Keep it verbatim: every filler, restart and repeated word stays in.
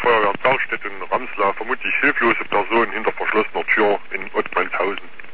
Feuerwehr Bergstedt und Ramsla vermutlich hilflose Personen hinter verschlossener Tür in Ottmannshausen.